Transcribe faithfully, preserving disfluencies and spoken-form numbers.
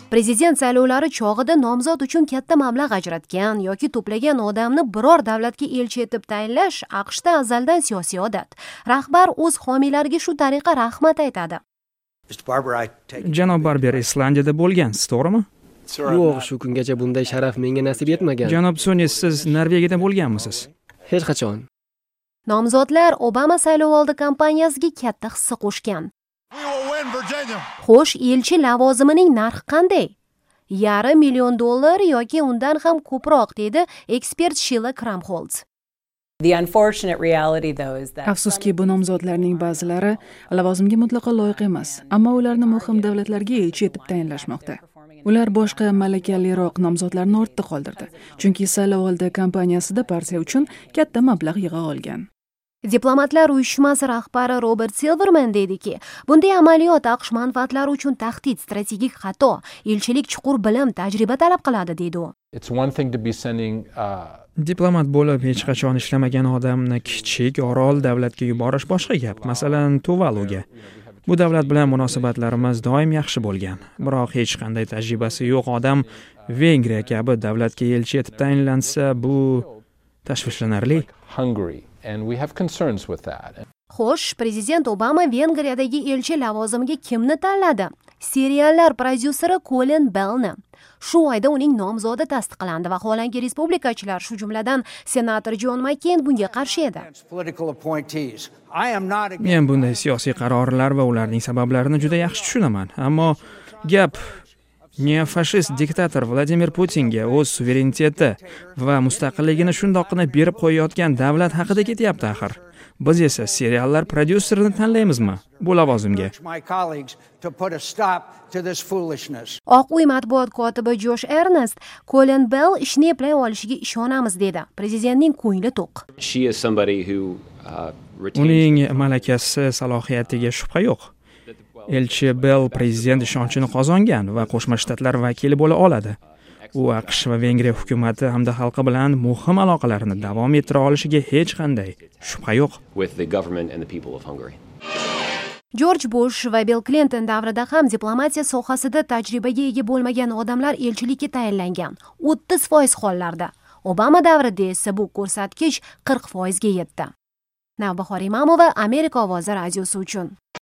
Prezident saylovlari chog'ida nomzod uchun katta mablag' ajratgan yoki to'plagan odamni biror davlatga elchi etib tayinlash AQShda azaldan siyosiy odat. Rahbar o'z homiylariga shu tariqa rahmat aytadi. Janob Barber Islandiyada bo'lgansiz, to'g'rimi? Yo'q, shu kungacha bunday sharaf menga nasib etmagan. Janob Sonis, siz Norvegiyada bo'lganmisiz? Hech qachon. Nomzodlar Obama saylovoldi kampaniyasiga katta hissa qo'shgan. Xo'sh, elchi lavozimining narxi qanday? Yarim million dollar yoki undan ham ko'proq, dedi ekspert Sheila Kramholz. Afsuski, bu nomzodlarning ba'zilari lavozimga mutlaqo loyiq emas, ammo ularni muhim davlatlarga elchi etib tayinlashmoqda. Ular boshqa malakaliroq nomzodlarni ortda qoldirdi, chunki saylovoldi kampaniyasida partiya uchun katta mablag' yig'a olgan. Diplomatlar uyushmasi rahbari Robert Silverman dediki, bunday amaliyot AQSh manfaatlari uchun tahdid, strategik xato, elchilik chuqur bilim, tajriba talab qiladi, deydi u. Diplomat bo'lib hech qachon ishlamagan odamni kichik orol davlatga yuborish boshqa gap, masalan, Tuvaluga. Bu davlat bilan munosabatlarimiz doim yaxshi bo'lgan, biroq hech qanday tajribasi yo'q odam Vengriya kabi davlatga elchi etib tayinlansa, bu tashvishlanarli. Xo'sh, prezident Obama Vengriyadagi elchi lavozimiga kimni tanladi? Seriallar prodyuseri Colin Bellni. Shu oyda uning nomzodi tasdiqlandi va holanki respublikachilar, shu jumladan senator John McCain bunga qarshi edi. Men bunday siyosiy qarorlar va ularning sabablarini juda yaxshi tushunaman, ammo gap neofashist diktator Vladimir Putinga o'z suvereniteti va mustaqilligini shundoqqina berib qo'yayotgan davlat haqida ketyapti axir. Biz esa seriallar prodyuserini tanlaymizmi bu lavozimga? Oq uy matbuot kotibi Josh Ernest Colin Bell ishni eplay olishiga ishonamiz, dedi. Prezidentning ko'ngli to'q. Uning malakasi, salohiyatiga shubha yo'q. Elchi Bell prezident ishonchini qozongan va Qo'shma Shtatlar vakili bo'la oladi. U AQSh va Vengriya hukumati hamda xalqi bilan muhim aloqalarni davom ettira olishiga hech qanday shubha yo'q. George Bush va Bill Clinton davrida ham diplomatiya sohasida tajribaga ega bo'lmagan odamlar elchilikka tayinlangan. o'ttiz foiz hollarda. Obama davrida esa bu ko'rsatkich qirq foizga yetdi. Navbahor Imamova, Amerika ovozi radiosi uchun.